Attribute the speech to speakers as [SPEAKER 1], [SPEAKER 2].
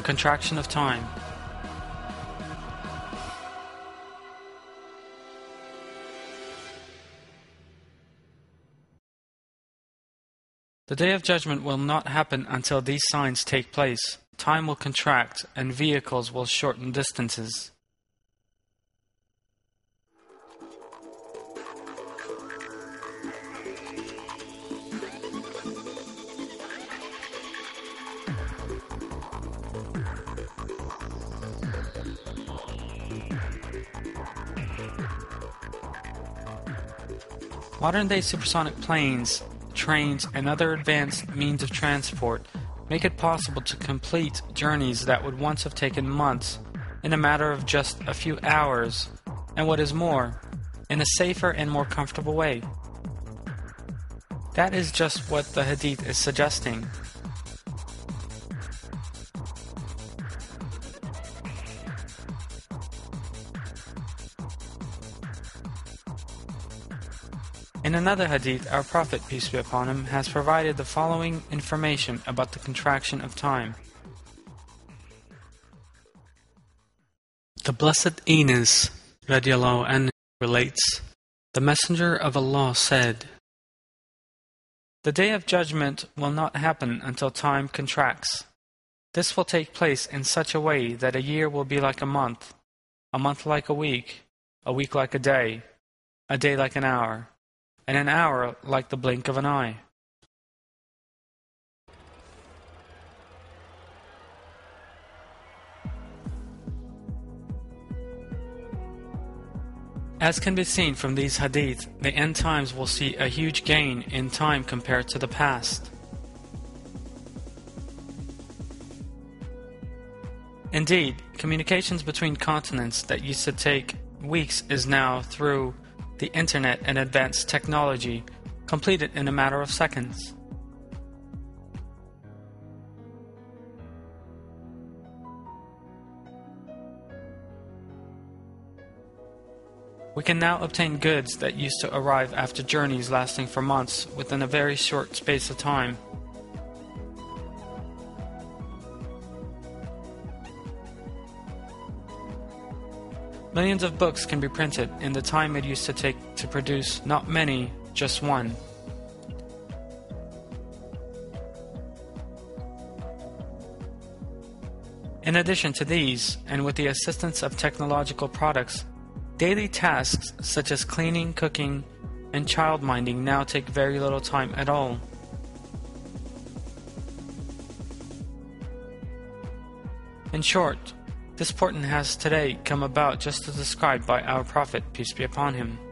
[SPEAKER 1] the contraction of time. The Day of Judgment will not happen until these signs take place. Time will contract, and vehicles will shorten distances. Modern-day supersonic planes, trains, and other advanced means of transport make it possible to complete journeys that would once have taken months in a matter of just a few hours, and what is more, in a safer and more comfortable way. That is just what the Hadith is suggesting. In another hadith, our Prophet, peace be upon him, has provided the following information about the contraction of time. The Blessed Enes radiallahu anhu relates, the Messenger of Allah said, "The Day of Judgment will not happen until time contracts. This will take place in such a way that a year will be like a month like a week like a day like an hour, and an hour like the blink of an eye." As can be seen from these hadith, the end times will see a huge gain in time compared to the past. Indeed, communications between continents that used to take weeks is now, through the internet and advanced technology, completed in a matter of seconds. We can now obtain goods that used to arrive after journeys lasting for months within a very short space of time. Millions of books can be printed in the time it used to take to produce not many, just one. In addition to these, and with the assistance of technological products, daily tasks such as cleaning, cooking, and childminding now take very little time at all. In short, this portent has today come about just as described by our Prophet, peace be upon him.